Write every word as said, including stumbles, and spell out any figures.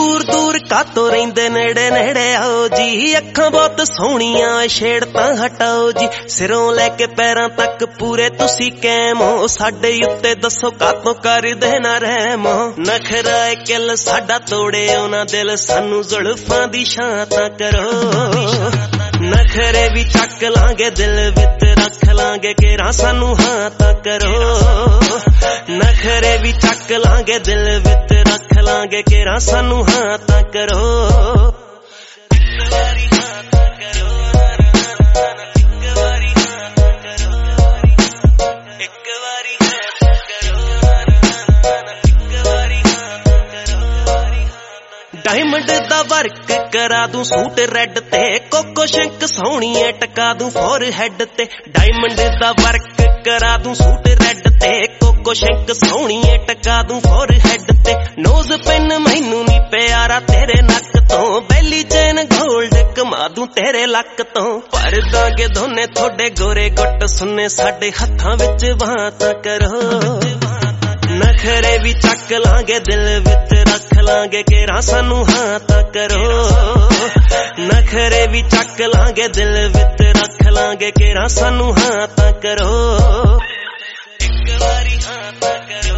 दूर दूर कातों रहिंदे नेड़े नेड़े आओ जी। अखां बहुत सोहणियां छेड़ तां हटाओ जी। सिरों लैके पैरां तक पूरे तुसी कैम हो। साडे उत्ते दसो कातों करदे ना रहम। नखरा किल साडा तोड़े ना दिल सानू जुल्फां दी छां तां करो। नखरे भी चक लांगे दिल विच रख लांगे केरा सानू हां तां करो। नखरे भी चक लांगे दिल विच रख लांगे केरा सानू हां तां करो। एक वारी हां तां करो, एक वारी हां तां करो, एक वारी हां तां करो, एक वारी हां तां करो। डायमंड दा वर्क करा दूं सूट रेड ते। कोको शंक सोहणीए टका दूं फोरहेड ते। डायमंड दा वर्क करा दूं सूट रेड ते। कोको शंक सोहणीए टका दूं फोरहेड ते। नोज पिन मैनू नी प्यारा तेरे नक तो। बैली चैन गोल्ड कमा दूं तेरे लक तो। पर दांगे दोने थोड़े गोरे गुट सुने साडे हत्थां विच बां तां करो। नखरे भी चक लांगे दिल विच रख लांगे केरा सानू हां तां करो। नखरे भी चक लांगे दिल विच रख लांगे केरा सानू हां तां करो। एक वारी हां तां करो।